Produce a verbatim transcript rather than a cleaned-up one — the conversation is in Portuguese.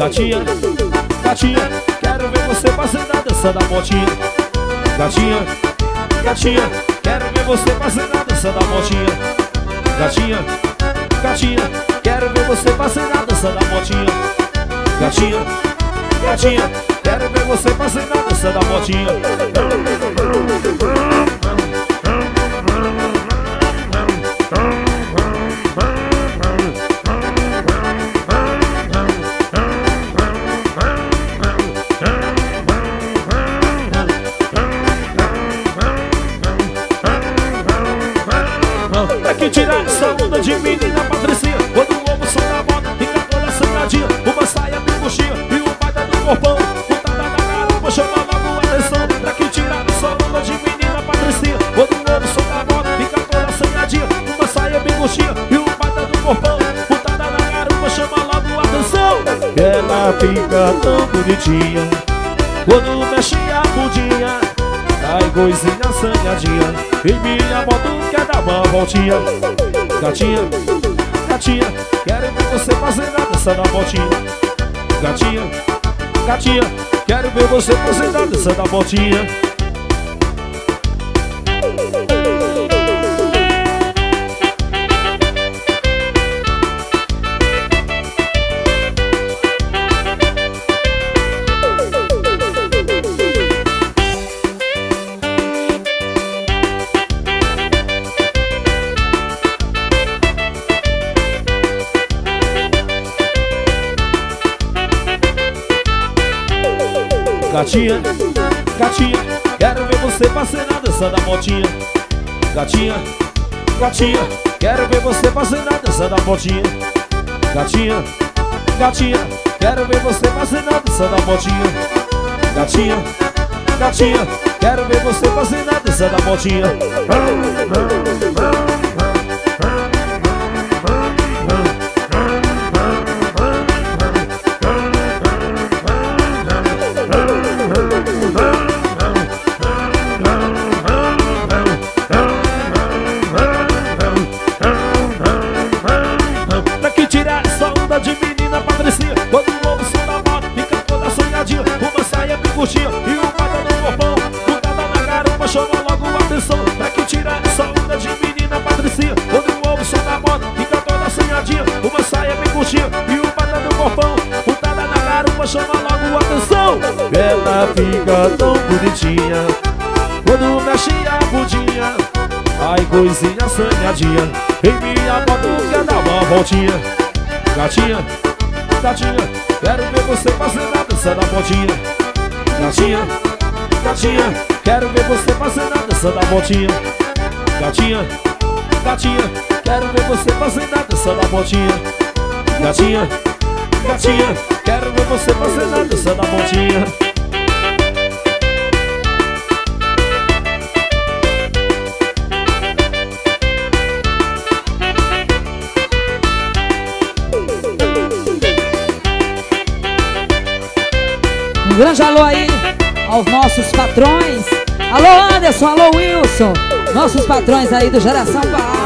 Gatinha, gatinha, quero ver você fazendo a dança da motinha. Gatinha, gatinha, quero ver você fazendo a dança da motinha. Gatinha, gatinha, quero ver você fazendo a dança da motinha. Gatinha, gatinha, quero ver você fazendo a dança da motinha. Pra que tirar essa onda de menina patricinha, quando o ovo só na moda, fica toda sangradinha. Uma saia bem coxinha e um baita do corpão, putada na cara, vou chamar logo a atenção. Pra que tirar essa onda de menina patricinha, quando o ovo só na moda, fica toda sangradinha. Uma saia bem coxinha e um baita do corpão, putada na cara, vou chamar logo a atenção. Ela fica tão bonitinha quando mexe a bundinha, ai coisinha assanhadinha, em minha moto quer dar uma voltinha. Gatinha, gatinha, quero ver você fazendo a dança da motinha. Gatinha, gatinha, quero ver você fazendo a dança da motinha. Gatinha, gatinha, quero ver você fazendo a dança da motinha. Gatinha, gatinha, quero ver você fazendo a dança da motinha. Gatinha, gatinha, quero ver você fazendo a dança da motinha. Gatinha, gatinha, quero ver você fazendo a dança da motinha. De menina patricinha, quando o ovo só na moda, fica toda sonhadinha. Uma saia bem curtinha e um baita no corpão, putada na garupa, chama logo a atenção. Pra que tirar essa onda de menina patricinha, quando o ovo só na moda, fica toda sonhadinha. Uma saia bem curtinha e um baita no corpão, putada na garupa, chama logo a atenção. Ela fica tão bonitinha quando mexe a bundinha, ai coisinha assanhadinha, em minha moto quer dar uma voltinha. Gatinha, gatinha, quero ver você fazendo a dança da motinha. Gatinha, gatinha, quero ver você fazendo a dança da motinha. Gatinha, gatinha, quero ver você fazendo a dança da motinha. Gatinha, gatinha, quero ver você fazendo a dança da motinha. Um grande alô aí aos nossos patrões. Alô Anderson, alô Wilson, nossos patrões aí do Geração Palavra.